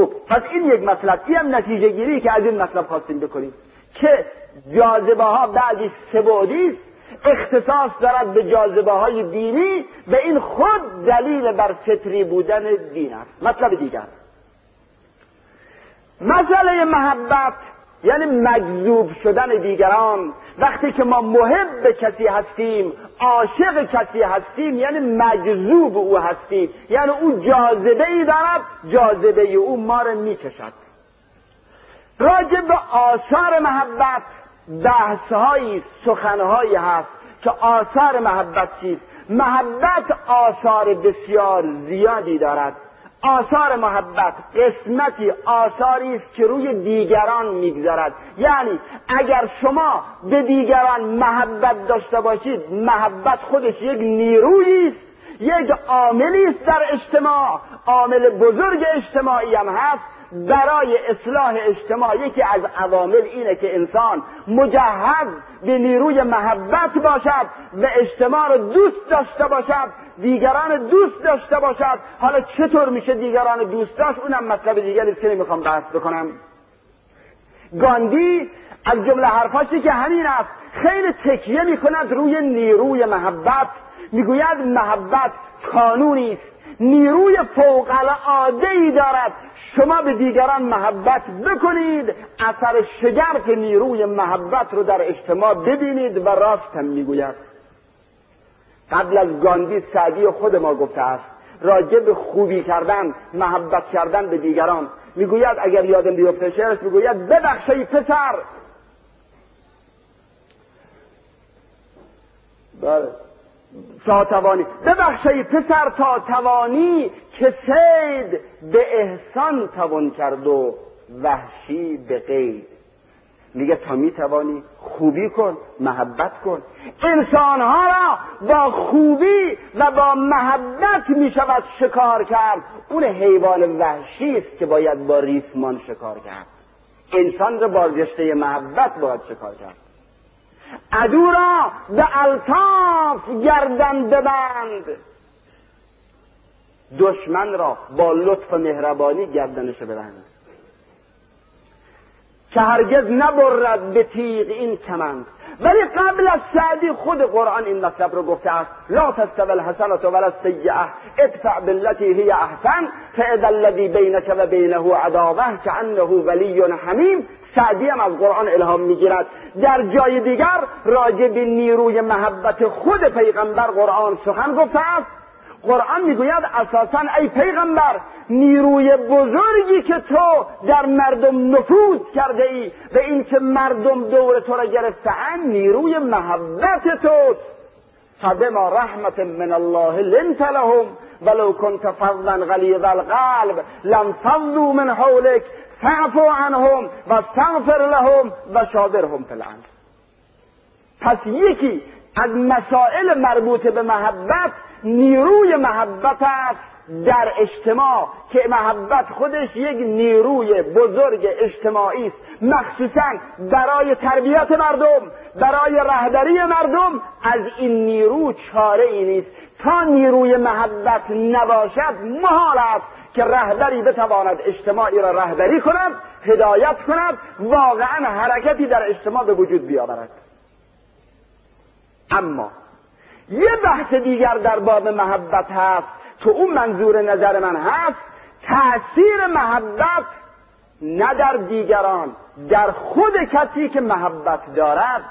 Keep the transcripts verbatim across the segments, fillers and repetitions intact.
خب پس این یک مطلب، این هم نتیجه گیری که از این مطلب خواستیم بکنیم که جاذبه ها بعدی سه‌بعدی است، اختصاص دارد به جاذبه های دینی و این خود دلیل بر فطری بودن دین است. مطلب دیگر، مسئله محبت یعنی مجذوب شدن دیگران. وقتی که ما محب کسی هستیم، عاشق کسی هستیم، یعنی مجذوب او هستیم، یعنی او جاذبه ای دارد، جاذبه او ما را می کشد. راجع به آثار محبت بحث‌هایی، سخن‌هایی هست که آثار محبت چیست. محبت آثار بسیار زیادی دارد. آثار محبت قسمتی آثاری است که روی دیگران میگذارد. یعنی اگر شما به دیگران محبت داشته باشید، محبت خودش یک نیرویی است، یک عاملی است در اجتماع، عامل بزرگ اجتماعی هم هست. برای اصلاح اجتماع یکی از عوامل اینه که انسان مجهز به نیروی محبت باشد و اجتماع رو دوست داشته باشد، دیگران دوست داشته باشد. حالا چطور میشه دیگران دوست داشت؟ اونم مطلب دیگری است که نمیخوام بحث بکنم. گاندی از جمله حرفاشی که همین است، خیلی تکیه میکند روی نیروی محبت. میگوید محبت قانونی است، نیروی فوق العاده‌ای دارد. شما به دیگران محبت بکنید، اثر شگرف نیروی محبت رو در اجتماع ببینید. و راست هم میگوید. قبل از گاندی سعدی خود ما گفته است راجع به خوبی کردن، محبت کردن به دیگران. میگوید، اگر یادم بیفته شعرش، میگوید ببخش ای پسر، بله تا توانی، ببخش ای پسر تا توانی، که صید به احسان توان کرد و وحشی به قید. میگه تا میتوانی خوبی کن، محبت کن. انسانها را با خوبی و با محبت میشود شکار کرد. اون حیوان وحشی است که باید با ریسمان شکار کرد. انسان را با رشته محبت باید شکار کرد. عدو را به الطاف گردن ببند، دشمن را با لطف و مهربانی گردنش ببند. که هرگز نبرد به تیغ این کمند. ولی قبل از سعدی خود قرآن این مطلب رو گفته است: لا تستوی الحسنة ولا السیئة ادفع بالتي هي احسن فاذا الذی بینک و بینه عداوة کأنه ولی حمیم. سعدی هم از قرآن الهام میگیرد. در جای دیگر راجع به نیروی محبت خود پیغمبر قرآن سخن گفته است. قرآن میگوید اساساً ای پیغمبر، نیروی بزرگی که تو در مردم نفوذ کرده ای و این که مردم دور تو را گرفته‌اند نیروی محبت توست. فبما رحمت من الله لنت لهم ولو كنت فظا غلیظ القلب لانفضوا من حولك فاعف عنهم واستغفر لهم وشاورهم فی الامر. پس یکی از مسائل مربوط به محبت نیروی محبت است در اجتماع، که محبت خودش یک نیروی بزرگ اجتماعی است، مخصوصا برای تربیت مردم، برای رهبری مردم. از این نیرو چاره ای نیست. تا نیروی محبت نباشد محال است که رهبری بتواند اجتماعی را رهبری کند، هدایت کند، واقعا حرکتی در اجتماع به وجود بیاورد. اما یه بحث دیگر در باب محبت هست که اون منظور نظر من هست تأثیر محبت نه در دیگران، در خود کسی که محبت دارد.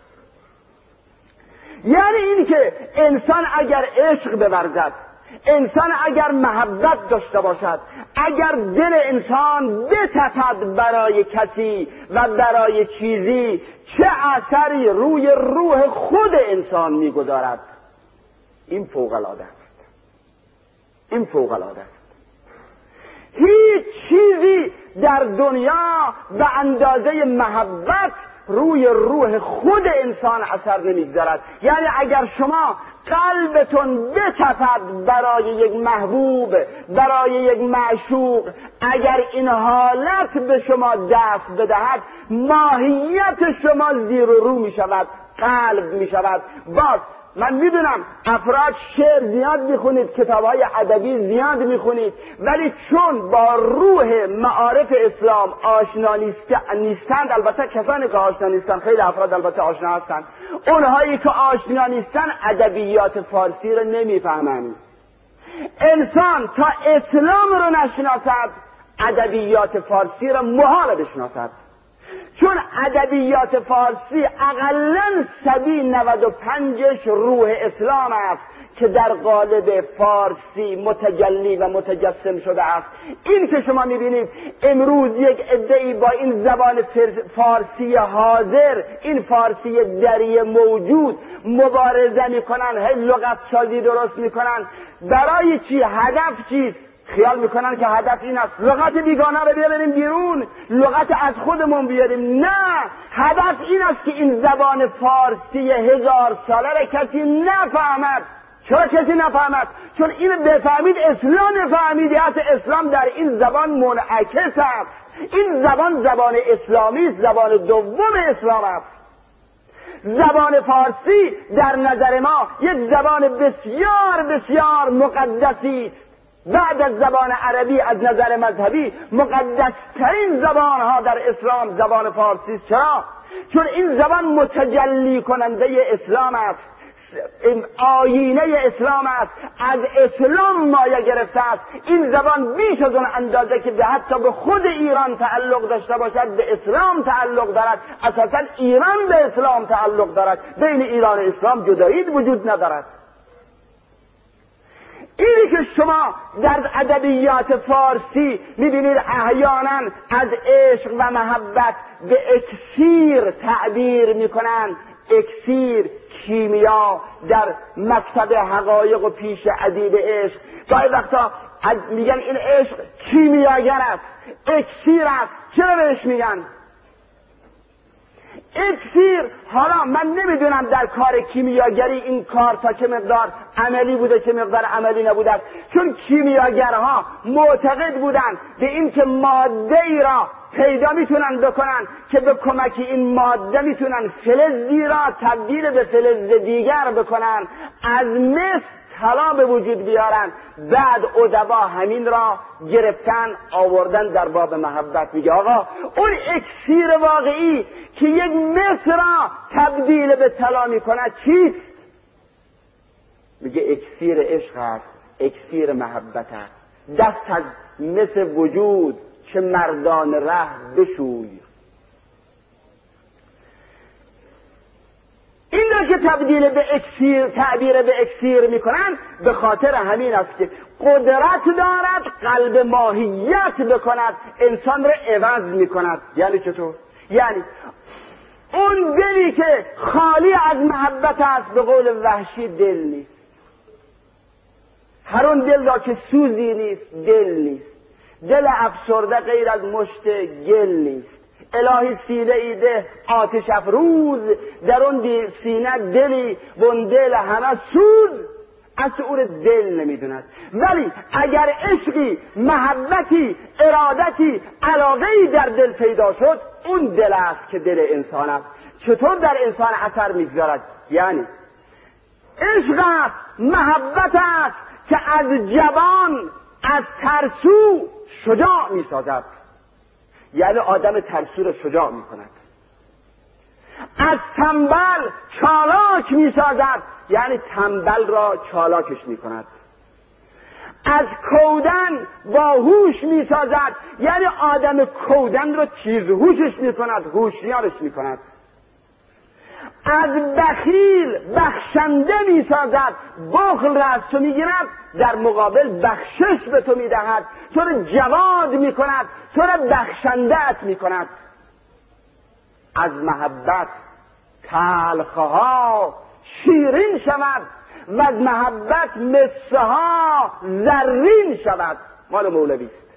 یعنی این که انسان اگر عشق بورزد، انسان اگر محبت داشته باشد، اگر دل انسان بتپد برای کسی و برای چیزی، چه اثری روی روح خود انسان میگذارد. این فوق العاده است. این فوق العاده است. هیچ چیزی در دنیا به اندازه محبت روی روح خود انسان اثر نمیگذارد. یعنی اگر شما قلبتون بتپد برای یک محبوب، برای یک معشوق، اگر این حالت به شما دست بدهد، ماهیت شما زیر و رو می شود، قلب می شود. باز من میدونم افراد شعر زیاد میخونید، کتابهای ادبی زیاد میخونید، ولی چون با روح معارف اسلام آشنا نیستند، البته کسانی که آشنا نیستن، خیلی افراد البته آشنا هستند، اونهایی که آشنا نیستن ادبیات فارسی رو نمیفهمند. انسان تا اسلام رو نشناسد ادبیات فارسی رو محال بشناسد، چون ادبیات فارسی اقلاً صدی نود و پنجش روح اسلام است که در قالب فارسی متجلی و متجسم شده است. این که شما میبینید امروز یک عده‌ای با این زبان فارسی حاضر، این فارسی دری موجود مبارزه میکنن، هی لغت سازی درست میکنن. برای چی؟ هدف چیست؟ خیال میکنن که هدف این است لغت بیگانه رو بیاریم بیرون، لغت از خودمون بیاریم. نه، هدف این است که این زبان فارسی هزار ساله را کسی نفهمد. چرا کسی نفهمد؟ چون این بفهمید اسلام نفهمید. اسلام در این زبان منعکس است. این زبان زبان اسلامی است، زبان دوم اسلام است. زبان فارسی در نظر ما یک زبان بسیار بسیار مقدسی، بعد از زبان عربی از نظر مذهبی مقدسترین زبانها در اسلام زبان فارسی است. چرا؟ چون این زبان متجلی کننده اسلام است، آیینه اسلام است، از اسلام مایه گرفته است. این زبان بیش از اون اندازه که به حتی به خود ایران تعلق داشته باشد به اسلام تعلق دارد. اساسا ایران به اسلام تعلق دارد، بین ایران و اسلام جدایی وجود ندارد. اینی که شما در ادبیات فارسی میبینید احیانا از عشق و محبت به اکسیر تعبیر میکنن، اکسیر، کیمیا، در مکتب حقایق و پیش ادیب عشق گاهی وقتا میگن این عشق کیمیاگر است، اکسیر است. چرا بهش میگن اکسیر؟ حالا من نمیدونم در کار کیمیاگری این کار تا چه مقدار عملی بوده چه مقدار عملی نبوده، چون کیمیاگرها معتقد بودن به این که ماده ای را پیدا میتونن بکنن که به کمک این ماده میتونن فلزی را تبدیل به فلز دیگر بکنن، از مس طلا به وجود بیارن. بعد ادبا همین را گرفتن آوردن در باب محبت. میگه آقا اون اکسیر واقعی که یک مس را تبدیل به طلا میکنه چیست؟ میگه اکسیر عشق است، اکسیر محبت است. دست از مس وجود چه مردان ره بشوی. این را که تبدیل به اکسیر، تعبیر به اکسیر میکنن، به خاطر همین است که قدرت دارد قلب ماهیت بکند، انسان را عوض میکند. یعنی چطور؟ یعنی اون دلی که خالی از محبت است، به قول وحشی دل نیست. هر اون دل را که سوزی نیست دل نیست. دل افسرده غیر از مشت گل نیست. الهی سینه ایده آتش افروز، در اون سینه دلی و اون دل همه سوز، از اون دل نمیدوند. ولی اگر عشقی، محبتی، ارادتی، علاقه‌ای در دل پیدا شد، اون دل است که دل انسان است. چطور در انسان اثر میگذارد؟ یعنی عشق است، محبت است که از جوان، از ترسو شجاع میسازد. یعنی آدم ترسو را شجاع میکند. از تنبل چالاک میسازد، یعنی تنبل را چالاکش میکند. از کودن باهوش میسازد، یعنی آدم کودن را تیزهوشش میکند، هوشیارش میکند. از بخیل بخشنده میسازد، بخل را از تو میگیرد، در مقابل بخشش به تو میدهد، تو را جواد میکند، تو را بخشنده‌ات میکند. از محبت تلخها شیرین شود و از محبت مصه ها زرین شود. مال مولوی است.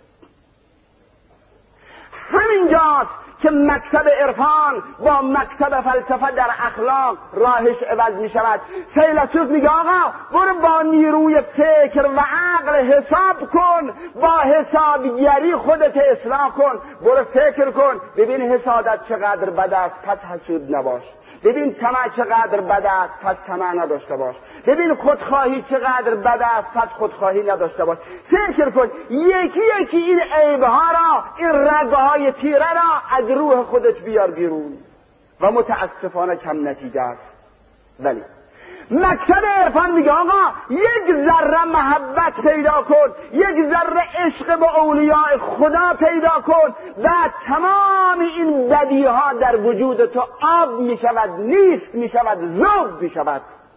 همینجاست که مکتب عرفان با مکتب فلسفه در اخلاق راهش عوض می شود. فیلسوف میگه آقا برو با نیروی فکر و عقل حساب کن، با حسابگری خودت اصلاح کن. برو فکر کن ببین حسادت چقدر بد است، پس حسود نباش. ببین طمع چقدر بد است، پس طمع نداشته باش. ببین خودخواهی چقدر بد است، پس خودخواهی نداشته باش. فکر کن یکی یکی این عیبها را، این رگهای تیره را از روح خودت بیار بیرون و متاسفانه کم نتیجه است. ولی مکتب عرفان میگه آقا یک ذره محبت پیدا کن، یک ذره عشق به اولیاء خدا پیدا کن و تمام این بدیها در وجود تو آب میشود، نیست میشود، ذوب میشود.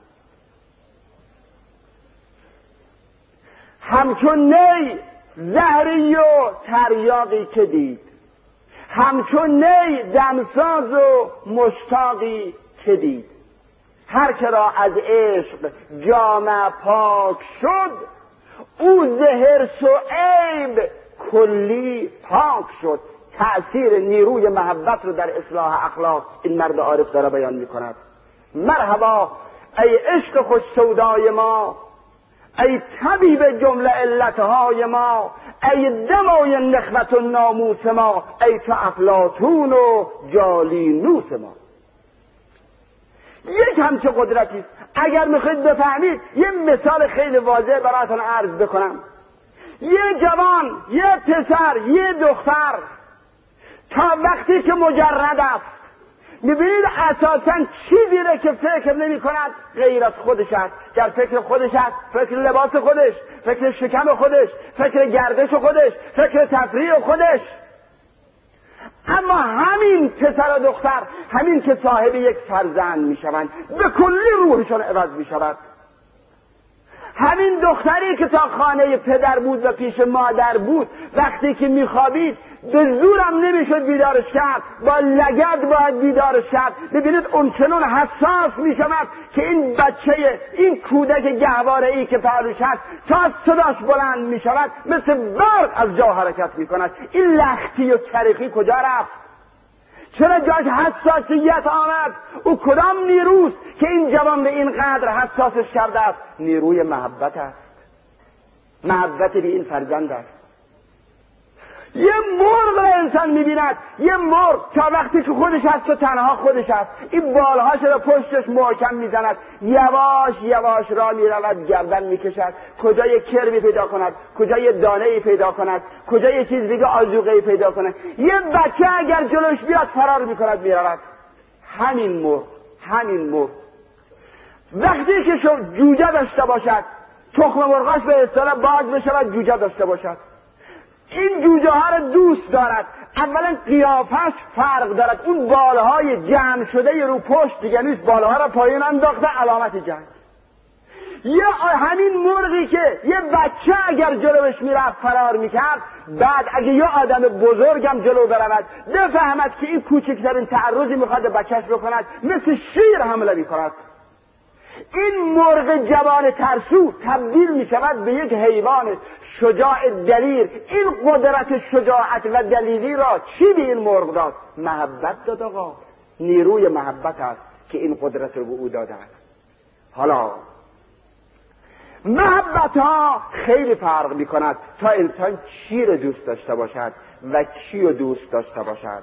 همچون نی زهری و تریاقی که دید، همچون نی دمساز و مشتاقی که دید. هر که را از عشق جامه پاک شد، او ز حرص و عیب کلی پاک شد. تأثیر نیروی محبت رو در اصلاح اخلاق این مرد عارف داره بیان میکند. مرحبا ای عشق خوش سودای ما، ای طبیب جمله علتهای ما، ای دمای نخوت و ناموس ما، ای تو افلاطون و جالینوس ما. یک همچه قدرتی است. اگر میخواید بفهمید یه مثال خیلی واضح براتون عرض بکنم. یه جوان، یه پسر، یه دختر تا وقتی که مجرد است میبینید اساسا چیزی را که فکر نمی کند غیر از خودش است. در فکر خودش است، فکر لباس خودش، فکر شکم خودش، فکر گردش خودش، فکر تفریح خودش. اما همین پسر و دختر، همین که صاحب یک فرزند میشوند، به کلی روحشون عوض میشود. همین دختری که تا خانه پدر بود و پیش مادر بود، وقتی که میخوابید به زورم نمیشد بیدارش کرد، با لگد باید بیدارش کرد. ببینید اون چنون حساس میشود که این بچه، این کودک گهواره ای که پهلوش هست، تا صداش بلند میشود مثل برق از جا حرکت میکند. این لختی و چرخی کجا رفت؟ چرا جاش حساسیت آمد؟ او کدام نیروست که این جوان به این قدر حساسش کرده است؟ نیروی محبت است، محبت به این فرزند است. یه مرغ را انسان میبیند، یه مرغ تا وقتی که خودش هست و تنها خودش هست، این بالهاش را پشتش محکم میزند، یواش یواش را میرود، گردن میکشد، کجا یه کرمی پیدا کند، کجا یه دانه‌ای پیدا کند، کجا یه چیز دیگه آذوقه‌ای پیدا کند. یه بچه اگر جلوش بیاد فرار میکند میرود. همین مرغ، همین مرغ وقتی که شو جوجه داشته باشد، تخم مرغاش به اصطلاح باز بشود، جوجه داشته باشد، این جوجه ها رو دوست دارد. اولا قیافش فرق دارد، اون بالهای جمع شده رو پشت دیگه نیست، بالها رو پایین انداخته، علامت جنگ. یه همین مرغی که یه بچه اگر جلوش میرفت فرار میکرد، بعد اگه یه آدم بزرگم جلو برود بفهمد که این کوچکترین تعرضی میخواد بچهش بکند، مثل شیر حمله میکند. این مرغ جوان ترسو تبدیل می شود به یک حیوان شجاع دلیر. این قدرت شجاعت و دلیری را چی به این مرغ داد؟ محبت داد آقا. نیروی محبت است که این قدرت رو به او داده است. حالا محبت ها خیلی فرق می کند تا انسان چی رو دوست داشته باشد و چی رو دوست داشته باشد.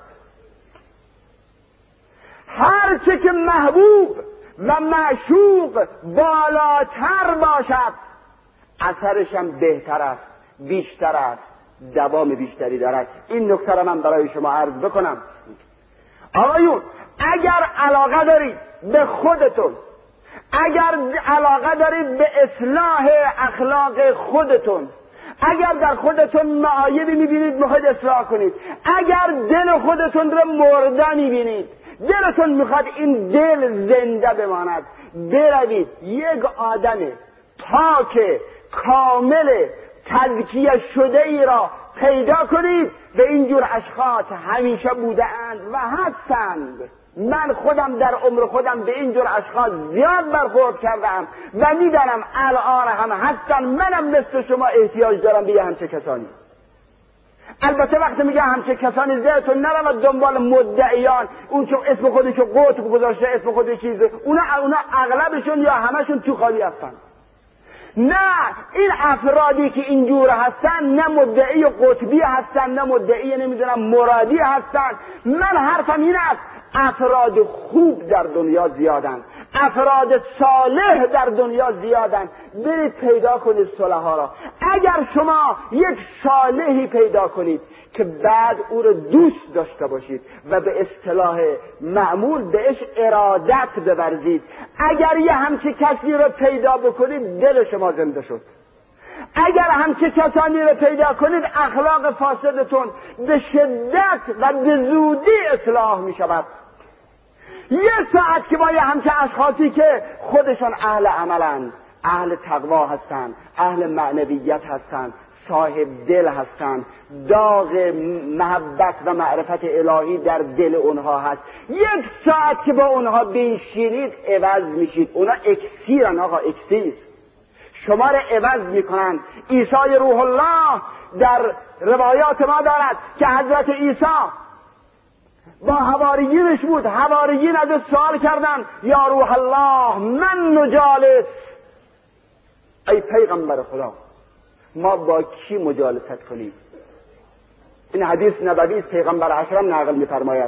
هر چه که محبوب و معشوق بالاتر باشد، اثرش هم بهتر است، بیشتر است، دوام بیشتری دارد. این نکته را من برای شما عرض بکنم. آقایون، اگر علاقه دارید به خودتون، اگر علاقه دارید به اصلاح اخلاق خودتون، اگر در خودتون معایبی میبینید میخواید اصلاح کنید، اگر دل خودتون رو مرده میبینید، دلتون میخواد این دل زنده بماند، بروید یک آدم پاک کامل تزکیه شده ای را پیدا کنید. به اینجور اشخاص همیشه بوده اند و هستند. من خودم در عمر خودم به اینجور اشخاص زیاد برخورد کردم و میدانم الان هم هستن. منم مثل شما احتیاج دارم به همچه کسانی. البته وقتی میگه همچه کسانی ذهنتون نرود دنبال مدعیان، اون که اسم خودشو قطب گذاشته، اسم خودش چیزه، اونا اونا اغلبشون یا همشون تو خالی هستن. نه، این افرادی که اینجور هستن نه مدعی قطبی هستن، نه مدعی نمیدونم مرادی هستن. من حرفم این است، افراد خوب در دنیا زیادن، افراد صالح در دنیا زیادن. برید پیدا کنید صلحا را. اگر شما یک صالحی پیدا کنید که بعد او را دوست داشته باشید و به اصطلاح معمول بهش ارادت بورزید، اگر یه همچه کسی را پیدا بکنید دل شما زنده شد. اگر همچه کسانی را پیدا کنید اخلاق فاسدتون به شدت و به زودی اصلاح می شود. یه ساعت که با یه همچه اشخاصی که خودشون اهل عملند، اهل تقوا هستند، اهل معنویت هستند، صاحب دل هستند، داغ محبت و معرفت الهی در دل اونها هست، یک ساعت که با اونها بنشینید عوض میشید. اونا اکسیرن آقا، اکسیر شما را عوض میکنند. عیسی روح الله در روایات ما دارد که حضرت عیسی با حواریینش بود. حواریین ازش سوال کردن یا روح الله من نجالس، ای پیغمبر خدا ما با کی مجالست کنیم؟ این حدیث نبوی است، پیغمبر اکرم نقل می‌فرماید.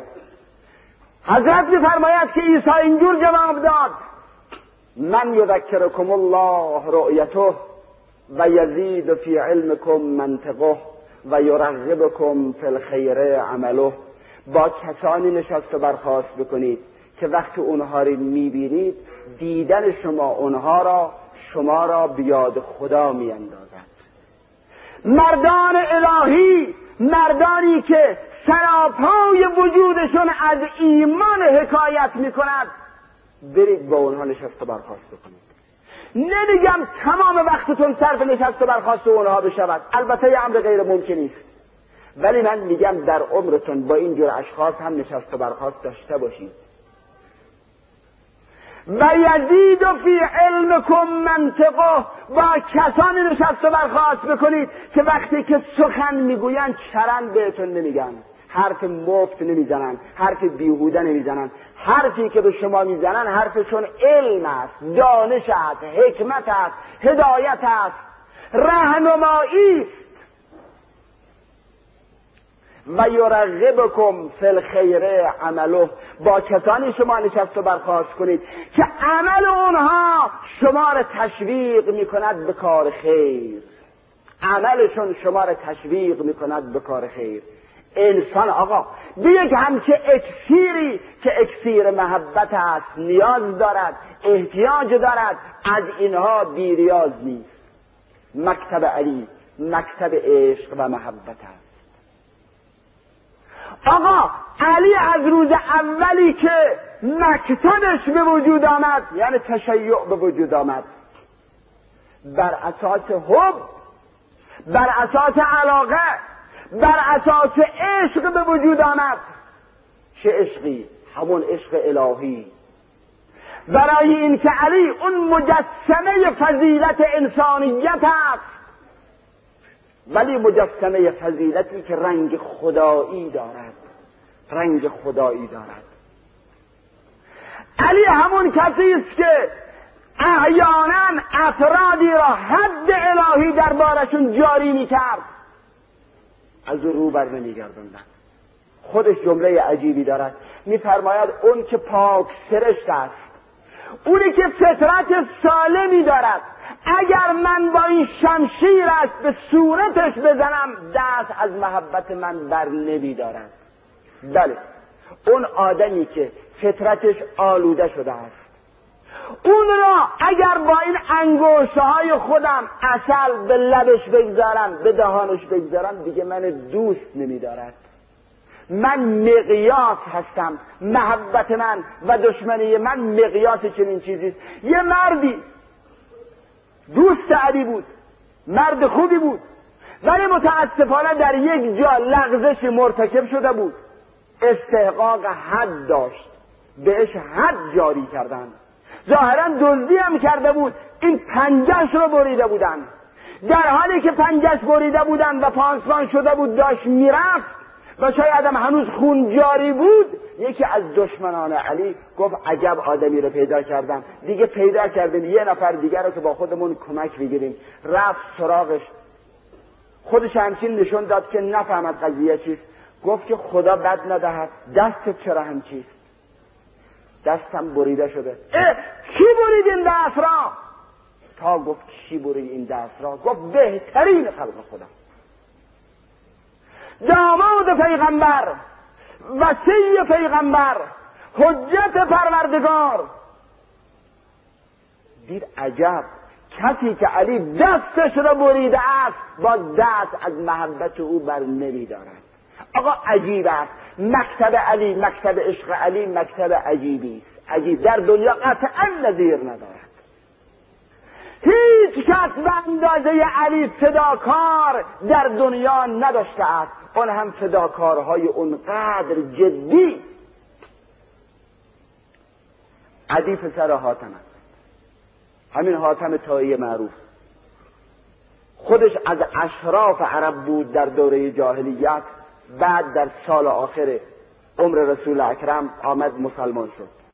حضرت می‌فرماید که عیسی اینجور جواب داد من یذکرکم الله رؤیته و یزید فی علمکم منطقه و یرغبکم فی الخیر عمله. با کسانی نشست و برخاست بکنید که وقتی اونها رو میبینید دیدن شما اونها را شما را بیاد خدا میاندازد. مردان الهی، مردانی که سراپای وجودشون از ایمان حکایت میکند، برید با اونها نشست و برخاست بکنید. نمیگم تمام وقتتون صرف نشست و برخاست اونها بشود، البته یه امر غیر ممکنی است، ولی من میگم در عمرتون با این جور اشخاص هم نشست و برخاست داشته باشید. و یزید فی علمکم منطقه، با کسانی نشست و برخاست بکنید که وقتی که سخن میگویند چرند بهتون نمیگن، حرف مفت نمیزنن، حرف بیهوده نمیزنن. حرفی که به شما میزنن حرفشون علم است، دانش است، حکمت است، هدایت است، راهنمایی است. و یرغبکم فی الخیر عمله، با کسانی شما نشست و برخاست کنید که عمل اونها شما را تشویق میکند به کار خیر، عملشون شما را تشویق میکند به کار خیر. انسان آقا به یک همچه اکسیری که اکسیر محبت است نیاز دارد، احتیاج دارد. از اینها بیریاز نیست. مکتب علی مکتب عشق و محبت است. آقا علی از روز اولی که مکتبش به وجود آمد، یعنی تشیع به وجود آمد، بر اساس حب، بر اساس علاقه، بر اساس عشق به وجود آمد. چه عشقی؟ همون عشق الهی. برای این که علی اون مجسمه فضیلت انسانیت است، ولی مجسمه فضیلتی که رنگ خدایی دارد، رنگ خدایی دارد. علی همون کسی است که احیانا افرادی را حد الهی دربارشون جاری میکرد، از او رو بر نمیگردوندن. خودش جمله عجیبی دارد، میفرماید اون که پاک سرشت است، اونی که فطرت سالمی دارد، اگر من با این شمشیرش به صورتش بزنم دست از محبت من بر نمی دارد. بله، اون آدمی که فطرتش آلوده شده است، اون را اگر با این انگشت‌های خودم عسل به لبش بگذارم، به دهانش بگذارم، دیگه من دوست نمی دارد. من مقیاس هستم، محبت من و دشمنی من مقیاس چنین چیزی است. یه مردی دوست علی بود، مرد خوبی بود، ولی متاسفانه در یک جا لغزش مرتکب شده بود، استحقاق حد داشت، بهش حد جاری کردند. ظاهرا دزدی هم کرده بود، این پنجهش رو بریده بودن. در حالی که پنجهش بریده بودن و پانسمان شده بود داشت میرفت و شاید هم هنوز خون جاری بود، یکی از دشمنان علی گفت عجب آدمی رو پیدا کردم، دیگه پیدا کردیم یه نفر دیگر رو که با خودمون کمک بگیریم. رفت سراغش، خودش همچین نشون داد که نفهمد قضیه چیست. گفت که خدا بد ندهد، دستت چرا همچیست؟ دستم بریده شده. اه کی برید این دست را؟ تا گفت کی برید این دست را؟ گفت بهترین خلق خدا، داماد پیغمبر، وصی پیغمبر، حجت پروردگار. دید عجب، کسی که علی دستش را بریده است با دست از محبت او بر نمی دارد. آقا عجیب است، مکتب علی، مکتب عشق علی مکتب عجیبی است. عجیب، در دنیا قطعا نظیر ندارد. هیچ کس به اندازه علی فداکار در دنیا نداشته است، اون هم فداکارهای اونقدر جدی. عدی پسر حاتم است، همین حاتم طایی معروف، خودش از اشراف عرب بود در دوره جاهلیت. بعد در سال آخر عمر رسول اکرم آمد مسلمان شد.